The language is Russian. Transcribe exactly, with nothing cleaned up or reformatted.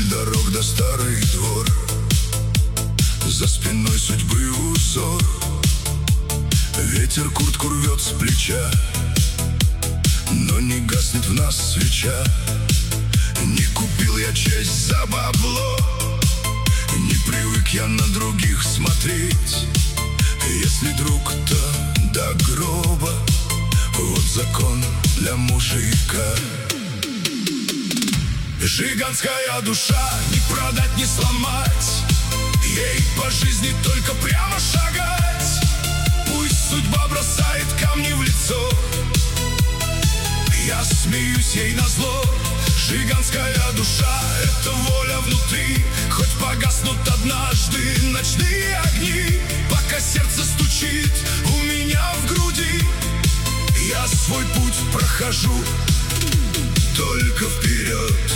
дорог да старый двор, за спиной судьбы узор. Ветер куртку рвет с плеча, но не гаснет в нас свеча. Не купил я честь за бабло, не привык я на других смотреть. Если друг-то до гроба, вот закон для мужика. Жиганская душа не продать, не сломать, ей по жизни только прямо шагать. Пусть судьба бросает камни в лицо, я смеюсь ей назло. Жиганская душа — это воля внутри, хоть погаснут однажды ночные огни. Пока сердце стучит у меня в груди, я свой путь прохожу только вперед.